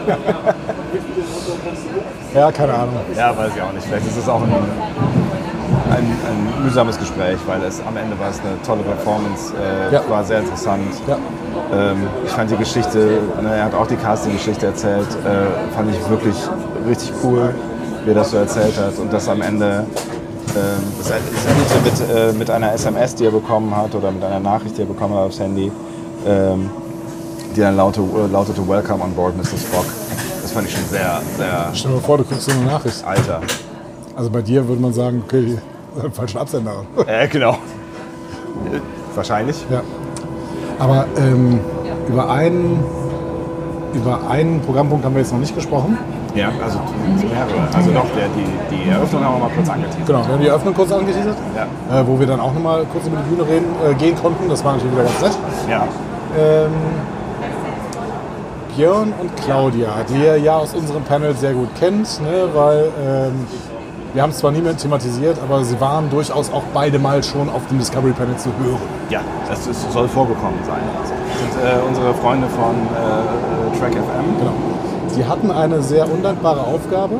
Speaker 3: Ja, keine Ahnung.
Speaker 2: Ja, weiß ich auch nicht. Vielleicht ist es auch ein mühsames Gespräch, weil am Ende war es eine tolle Performance, war sehr interessant. Ja. Ich fand die Geschichte, er hat auch die Casting-Geschichte erzählt, fand ich wirklich richtig cool, wie er das so erzählt hat. Und das am Ende, das endete mit einer SMS, die er bekommen hat, oder mit einer Nachricht, die er bekommen hat aufs Handy, die dann lautete Welcome on board, Mr. Spock. Das fand ich schon sehr, sehr...
Speaker 3: Stell dir mal vor, du kriegst so eine Nachricht.
Speaker 2: Alter.
Speaker 3: Also bei dir würde man sagen, okay, falschen Absender.
Speaker 2: Genau. Wahrscheinlich.
Speaker 3: Ja. Aber über einen Programmpunkt haben wir jetzt noch nicht gesprochen.
Speaker 2: Ja, also mehrere. Also doch, die Eröffnung haben wir mal kurz angeteasert.
Speaker 3: Genau, wir haben die Eröffnung kurz angeteasert, wo wir dann auch noch mal kurz über die Bühne gehen konnten. Das war natürlich wieder ganz nett.
Speaker 2: Ja.
Speaker 3: Björn und Claudia, die ihr ja aus unserem Panel sehr gut kennt, ne, weil wir haben es zwar nie mehr thematisiert, aber sie waren durchaus auch beide mal schon auf dem Discovery Panel zu hören.
Speaker 2: Ja, das soll vorgekommen sein. Das sind unsere Freunde von Track FM.
Speaker 3: Genau. Sie hatten eine sehr undankbare Aufgabe.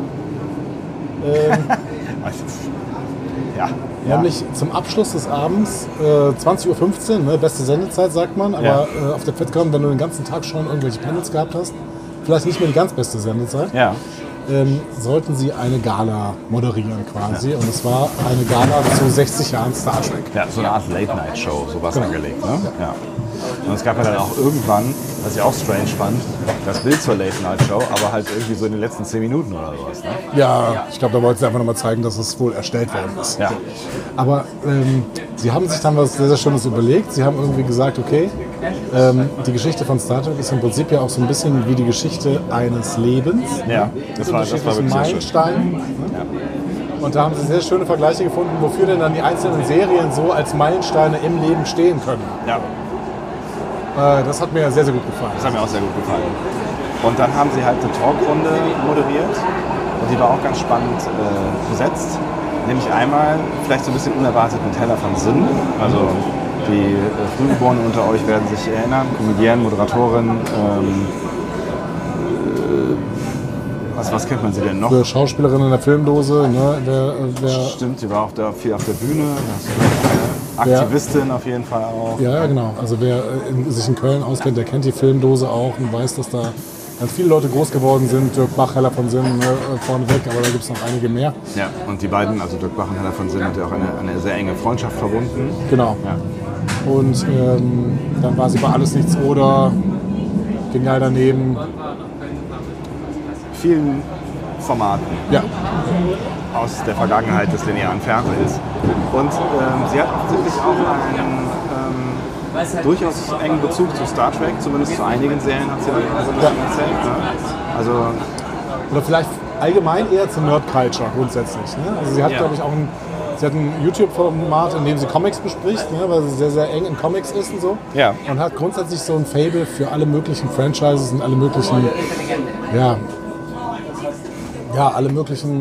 Speaker 3: Nämlich zum Abschluss des Abends, 20.15 Uhr, ne, beste Sendezeit, sagt man, aber auf der FedCon, wenn du den ganzen Tag schon irgendwelche Panels gehabt hast, vielleicht nicht mehr die ganz beste Sendezeit, sollten sie eine Gala moderieren quasi. Und es war eine Gala zu 60 Jahren Star Trek.
Speaker 2: Ja, so eine Art Late-Night-Show, sowas angelegt. Ne? Ja. Und es gab ja dann auch irgendwann, was ich auch strange fand, das Bild zur Late-Night-Show, aber halt irgendwie so in den letzten 10 Minuten oder sowas. Ne?
Speaker 3: Ja, ich glaube, da wollten sie einfach nochmal zeigen, dass es wohl erstellt worden ist.
Speaker 2: Ja.
Speaker 3: Aber sie haben sich dann was sehr, sehr Schönes überlegt. Sie haben irgendwie gesagt, okay, die Geschichte von Star Trek ist im Prinzip ja auch so ein bisschen wie die Geschichte eines Lebens.
Speaker 2: Ja, das war wirklich
Speaker 3: Meilenstein. Ne? Ja. Und da haben sie sehr schöne Vergleiche gefunden, wofür denn dann die einzelnen Serien so als Meilensteine im Leben stehen können.
Speaker 2: Ja.
Speaker 3: Das hat mir sehr, sehr gut gefallen.
Speaker 2: Das hat mir auch sehr gut gefallen. Und dann haben sie halt eine Talkrunde moderiert und die war auch ganz spannend besetzt. Nämlich einmal, vielleicht so ein bisschen unerwartet, mit Hella van Zinn. Also die Frühgeborenen unter euch werden sich erinnern, Comedienne, Moderatorin. Was kennt man sie denn noch?
Speaker 3: Schauspielerin in der Filmdose. Ne?
Speaker 2: Stimmt, sie war auch viel auf der Bühne. Aktivistin auf jeden Fall auch.
Speaker 3: Ja, genau. Also wer sich in Köln auskennt, der kennt die Filmdose auch und weiß, dass da ganz viele Leute groß geworden sind. Dirk Bach, Hella von Sinn vorneweg, aber da gibt es noch einige mehr.
Speaker 2: Ja, und die beiden, also Dirk Bach und Hella von Sinn, hat ja auch eine sehr enge Freundschaft verbunden.
Speaker 3: Genau. Ja. Und dann war sie bei Alles Nichts oder Genial daneben.
Speaker 2: Vielen Formaten aus der Vergangenheit des linearen Fernsehens. Und sie hat offensichtlich auch einen durchaus engen Bezug zu Star Trek, zumindest zu einigen Serien hat sie dann erzählt. Ne? Also
Speaker 3: oder vielleicht allgemein eher zur Nerd Culture grundsätzlich. Ne? Also sie hat, glaube ich, auch ein YouTube-Format, in dem sie Comics bespricht, ne? Weil sie sehr, sehr eng in Comics ist und so.
Speaker 2: Ja.
Speaker 3: Und hat grundsätzlich so ein Faible für alle möglichen Franchises und alle möglichen alle möglichen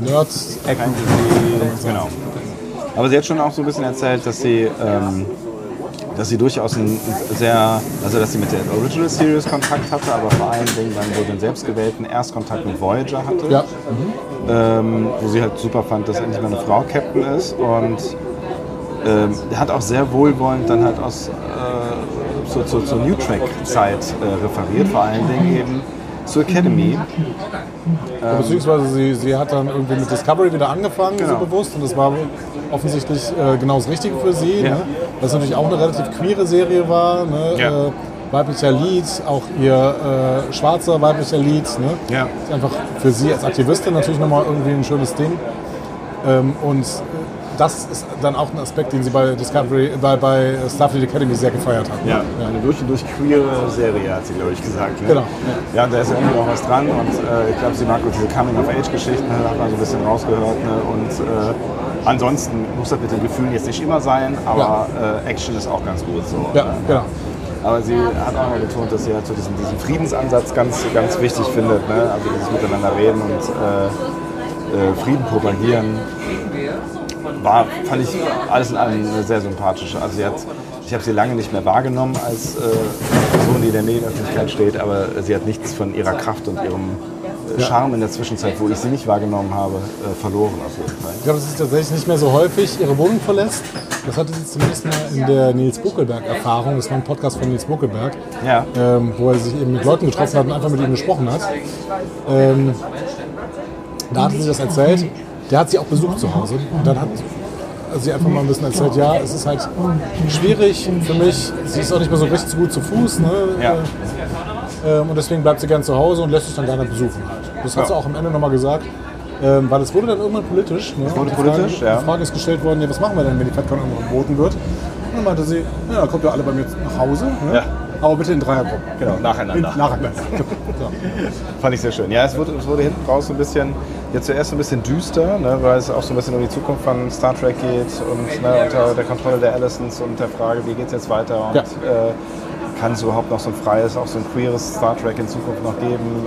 Speaker 3: Nerds-Ecken.
Speaker 2: Genau. Aber sie hat schon auch so ein bisschen erzählt, dass sie dass sie durchaus dass sie mit der Original Series Kontakt hatte, aber vor allen Dingen dann so den selbstgewählten Erstkontakt mit Voyager hatte. Ja. Wo sie halt super fand, dass endlich mal eine Frau Captain ist und hat auch sehr wohlwollend dann halt zur New Track-Zeit referiert, vor allen Dingen eben zur Academy.
Speaker 3: Beziehungsweise sie hat dann irgendwie mit Discovery wieder angefangen, so bewusst, und das war offensichtlich genau das Richtige für sie. Ja. Ne? Das natürlich auch eine relativ queere Serie war. Ne? Ja. Weiblicher Lead, auch ihr schwarzer weiblicher Lead. Ne? Ja. Ist einfach für sie als Aktivistin natürlich nochmal irgendwie ein schönes Ding. Und das ist dann auch ein Aspekt, den sie bei Starfleet Academy sehr gefeiert hat.
Speaker 2: Ja, eine durch und durch queere Serie, hat sie, glaube ich, gesagt. Ne? Genau. Ja, und da ist irgendwie auch was dran. Und ich glaube, sie mag auch diese Coming-of-Age-Geschichten, hat man so ein bisschen rausgehört. Ne? Und ansonsten muss das mit den Gefühlen jetzt nicht immer sein, aber Action ist auch ganz gut. So, ja, genau. Aber sie hat auch mal betont, dass sie halt so diesen Friedensansatz ganz, ganz wichtig findet. Ne? Also dieses Miteinander reden und Frieden propagieren. Fand ich alles in allem eine sehr sympathische. Also ich habe sie lange nicht mehr wahrgenommen als Person, die in der Medienöffentlichkeit steht, aber sie hat nichts von ihrer Kraft und ihrem Charme in der Zwischenzeit, wo ich sie nicht wahrgenommen habe, verloren auf jeden Fall.
Speaker 3: Ich glaube, dass sie tatsächlich nicht mehr so häufig ihre Wohnung verlässt. Das hatte sie zumindest mal in der Nils Buckelberg-Erfahrung. Das war ein Podcast von Nils Buckelberg, wo er sich eben mit Leuten getroffen hat und einfach mit ihnen gesprochen hat. Da hatte sie das erzählt. Der hat sie auch besucht zu Hause. Und dann hat sie einfach mal ein bisschen erzählt, ja, es ist halt schwierig für mich. Sie ist auch nicht mehr so richtig gut zu Fuß. Ne? Ja. Und deswegen bleibt sie gern zu Hause und lässt sich dann gerne besuchen halt. Das hat sie auch am Ende nochmal gesagt. Weil es wurde dann irgendwann politisch. Ne?
Speaker 2: Es wurde politisch,
Speaker 3: Die Frage ist gestellt worden, ja, was machen wir denn, wenn die FedCon angeboten wird? Und dann meinte sie, ja, kommt ja alle bei mir nach Hause. Ne? Ja. Aber bitte in Dreiergruppen.
Speaker 2: Genau, nacheinander. So. Fand ich sehr schön. Ja, es wurde hinten raus so ein bisschen, jetzt zuerst so ein bisschen düster, ne, weil es auch so ein bisschen um die Zukunft von Star Trek geht und unter der Kontrolle der Allisons und der Frage, wie geht es jetzt weiter und kann es überhaupt noch so ein freies, auch so ein queeres Star Trek in Zukunft noch geben?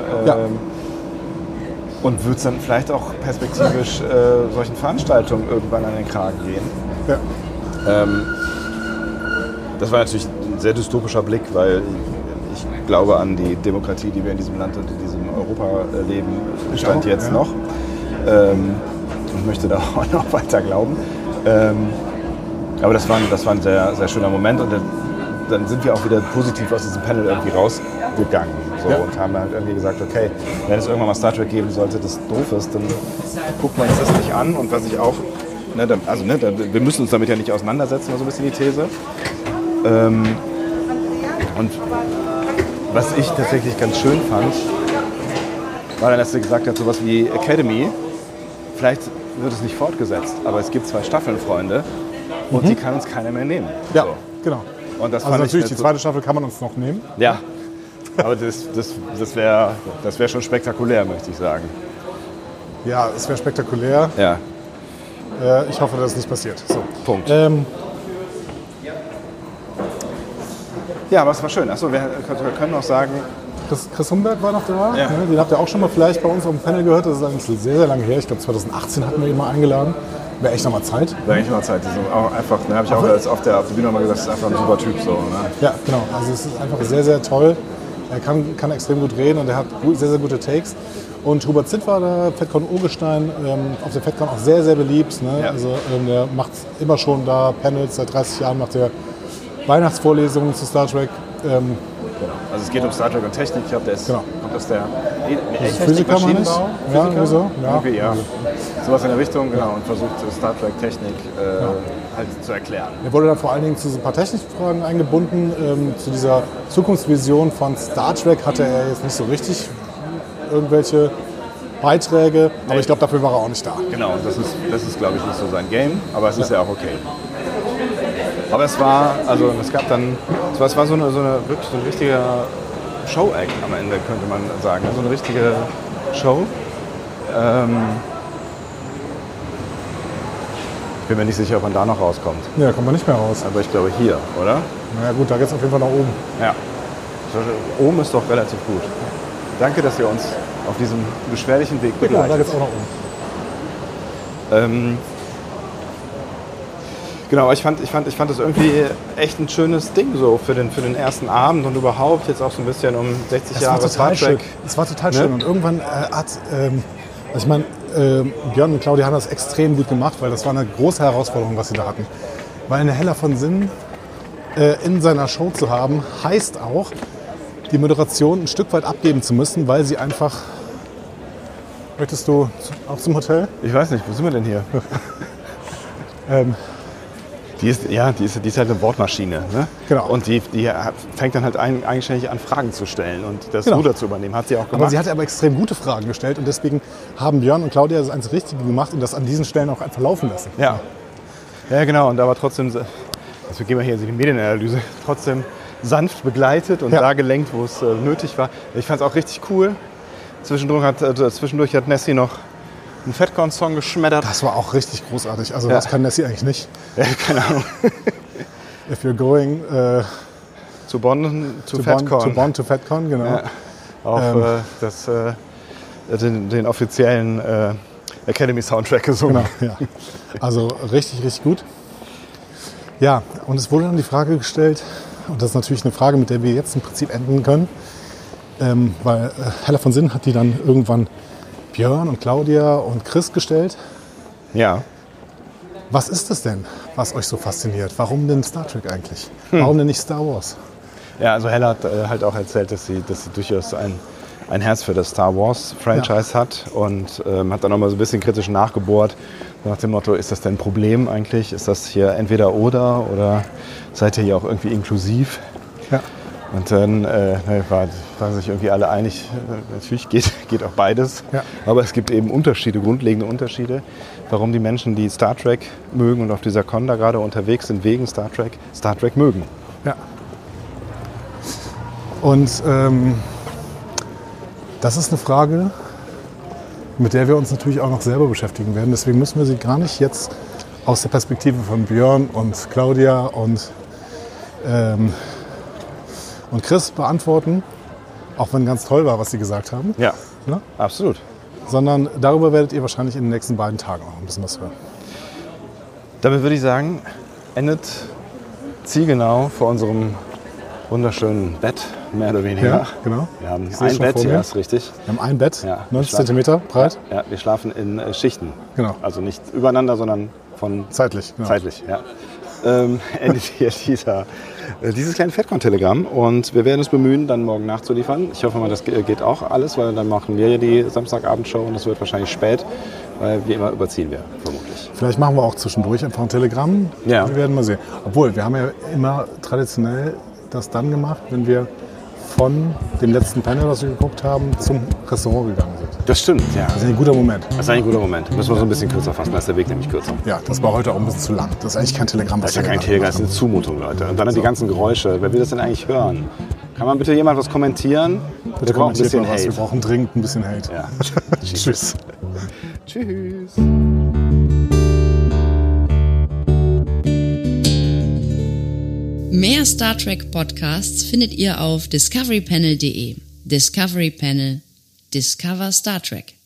Speaker 2: Und wird es dann vielleicht auch perspektivisch solchen Veranstaltungen irgendwann an den Kragen gehen? Ja. Das war natürlich ein sehr dystopischer Blick, weil ich glaube an die Demokratie, die wir in diesem Land und in diesem Europa leben, stand jetzt noch. Und möchte da auch noch weiter glauben. Aber das war ein sehr, sehr schöner Moment und dann sind wir auch wieder positiv aus diesem Panel irgendwie rausgegangen. Und haben halt irgendwie gesagt, okay, wenn es irgendwann mal Star Trek geben sollte, das doof ist, dann guckt man uns das nicht an. Und was ich auch, wir müssen uns damit ja nicht auseinandersetzen, so ein bisschen die These. Und was ich tatsächlich ganz schön fand, war dann, dass sie gesagt hat, sowas wie Academy, vielleicht wird es nicht fortgesetzt, aber es gibt 2 Staffeln, Freunde, und die kann uns keiner mehr nehmen.
Speaker 3: Ja, genau. Und das also natürlich, die 2. Staffel kann man uns noch nehmen.
Speaker 2: Ja, aber das wär schon spektakulär, möchte ich sagen.
Speaker 3: Ja, es wäre spektakulär.
Speaker 2: Ja.
Speaker 3: Ich hoffe, dass es nicht passiert. So.
Speaker 2: Punkt. Ja, aber es war schön. Achso, wir können noch sagen...
Speaker 3: Chris Humberg war noch da. Ja. Den habt ihr auch schon mal vielleicht bei uns auf dem Panel gehört. Das ist eigentlich sehr, sehr lange her. Ich glaube, 2018 hatten wir ihn mal eingeladen. Wäre echt nochmal Zeit.
Speaker 2: Wäre echt nochmal Zeit. Auch einfach, habe ich auch auf der Bühne mal gesagt, das ist einfach ein super Typ. So, ne?
Speaker 3: Ja, genau. Also es ist einfach sehr, sehr toll. Er kann extrem gut reden und er hat sehr, sehr gute Takes. Und Hubert Zitt war da, FedCon Urgestein, auf der FedCon auch sehr, sehr beliebt. Ne? Ja. Also der macht immer schon da Panels, seit 30 Jahren macht er Weihnachtsvorlesungen zu Star Trek.
Speaker 2: Genau. Also es geht um Star Trek und Technik. Ich glaube, der kommt aus der
Speaker 3: Physiker, Maschinenbau. Ja, irgendwie so.
Speaker 2: Ja. Sowas in der Richtung, genau. Und versucht Star Trek Technik halt zu erklären.
Speaker 3: Er wurde dann vor allen Dingen zu so ein paar technischen Fragen eingebunden. Zu dieser Zukunftsvision von Star Trek hatte er jetzt nicht so richtig irgendwelche Beiträge, aber ich glaube, dafür war er auch nicht da.
Speaker 2: Genau, das ist glaube ich, nicht so sein Game, aber es ist ja auch okay. Aber es war so eine wirklich so ein richtiger Show-Act am Ende, könnte man sagen. So eine richtige Show. Ich bin mir nicht sicher, ob man da noch rauskommt.
Speaker 3: Ja, da kommt man nicht mehr raus.
Speaker 2: Aber ich glaube hier, oder?
Speaker 3: Na ja, gut, da geht es auf jeden Fall nach oben.
Speaker 2: Ja. Oben ist doch relativ gut. Danke, dass ihr uns auf diesem beschwerlichen Weg begleitet.
Speaker 3: Ja, da geht's auch nach oben.
Speaker 2: Genau, ich fand das irgendwie echt ein schönes Ding so für den ersten Abend und überhaupt jetzt auch so ein bisschen um 60 Jahre Star Trek.
Speaker 3: Es war total schön und irgendwann ich meine, Björn und Claudia haben das extrem gut gemacht, weil das war eine große Herausforderung, was sie da hatten. Weil eine Heller von Sinn in seiner Show zu haben, heißt auch, die Moderation ein Stück weit abgeben zu müssen, weil sie einfach... Möchtest du auch zum Hotel?
Speaker 2: Ich weiß nicht, wo sind wir denn hier? Die ist halt eine Wortmaschine. Ne?
Speaker 3: Genau.
Speaker 2: Und die fängt dann halt eigenständig an, Fragen zu stellen und das
Speaker 3: Genau.
Speaker 2: Ruder zu übernehmen. Hat sie auch gemacht.
Speaker 3: Aber sie hat aber extrem gute Fragen gestellt und deswegen haben Björn und Claudia das einzig Richtige gemacht und das an diesen Stellen auch einfach laufen lassen.
Speaker 2: Ja, genau. Und da war trotzdem, also gehen wir hier in die Medienanalyse, trotzdem sanft begleitet und da gelenkt, wo es nötig war. Ich fand es auch richtig cool. Zwischendurch hat Nessie noch einen Fatcon-Song geschmettert.
Speaker 3: Das war auch richtig großartig. Also was kann Nessie eigentlich nicht?
Speaker 2: Ja, keine Ahnung.
Speaker 3: If you're going
Speaker 2: to Bonn to Fatcon,
Speaker 3: genau.
Speaker 2: Ja. Auch den offiziellen Academy-Soundtrack gesungen.
Speaker 3: Genau, ja. Also richtig, richtig gut. Ja, und es wurde dann die Frage gestellt, und das ist natürlich eine Frage, mit der wir jetzt im Prinzip enden können, weil Heller von Sinn hat die dann irgendwann Björn und Claudia und Chris gestellt.
Speaker 2: Ja.
Speaker 3: Was ist es denn, was euch so fasziniert? Warum denn Star Trek eigentlich? Warum denn nicht Star Wars?
Speaker 2: Ja, also Heller hat halt auch erzählt, dass sie durchaus ein Herz für das Star Wars-Franchise hat und hat dann nochmal so ein bisschen kritisch nachgebohrt, nach dem Motto, ist das denn ein Problem eigentlich? Ist das hier entweder oder seid ihr hier auch irgendwie inklusiv?
Speaker 3: Ja.
Speaker 2: Und dann waren sich irgendwie alle einig, natürlich geht auch beides, aber es gibt eben grundlegende Unterschiede, warum die Menschen, die Star Trek mögen und auf dieser Con da gerade unterwegs sind, wegen Star Trek mögen.
Speaker 3: Ja. Und das ist eine Frage, mit der wir uns natürlich auch noch selber beschäftigen werden. Deswegen müssen wir sie gar nicht jetzt aus der Perspektive von Björn und Claudia und Chris beantworten, auch wenn ganz toll war, was sie gesagt haben.
Speaker 2: Ja,
Speaker 3: ne?
Speaker 2: Absolut.
Speaker 3: Sondern darüber werdet ihr wahrscheinlich in den nächsten beiden Tagen auch ein bisschen was hören.
Speaker 2: Damit würde ich sagen, endet zielgenau vor unserem wunderschönen Bett, mehr oder weniger.
Speaker 3: Ja, genau.
Speaker 2: Wir haben ein Bett, ja, ist richtig.
Speaker 3: Wir haben ein Bett,
Speaker 2: Ja,
Speaker 3: 90 cm breit.
Speaker 2: Ja, wir schlafen in Schichten.
Speaker 3: Genau.
Speaker 2: Also nicht übereinander, sondern
Speaker 3: zeitlich. Genau.
Speaker 2: Zeitlich, ja. Endet hier dieses kleine Fatcon-Telegramm und wir werden uns bemühen, dann morgen nachzuliefern. Ich hoffe mal, das geht auch alles, weil dann machen wir ja die Samstagabendshow und das wird wahrscheinlich spät, weil wie immer überziehen wir vermutlich.
Speaker 3: Vielleicht machen wir auch zwischendurch einfach ein Telegramm.
Speaker 2: Ja.
Speaker 3: Wir werden mal sehen. Obwohl, wir haben ja immer traditionell das dann gemacht, wenn wir von dem letzten Panel, das wir geguckt haben, zum Restaurant gegangen sind.
Speaker 2: Das stimmt, ja.
Speaker 3: Das ist ein guter Moment.
Speaker 2: Das ist ein guter Moment. Müssen wir so ein bisschen kürzer fassen, da ist der Weg nämlich kürzer.
Speaker 3: Ja, das war heute auch ein bisschen zu lang. Das ist eigentlich kein Telegramm.
Speaker 2: Das ist ja kein Telegramm, das ist eine Zumutung, Leute. Und dann die ganzen Geräusche. Wer will das denn eigentlich hören? Kann man bitte jemand was kommentieren?
Speaker 3: Bitte kommentiert mal was. Wir
Speaker 2: Hate.
Speaker 3: brauchen dringend ein bisschen Hate.
Speaker 2: Ja.
Speaker 3: Tschüss.
Speaker 2: Tschüss.
Speaker 1: Mehr Star Trek Podcasts findet ihr auf discoverypanel.de. Discovery Panel. Discover Star Trek.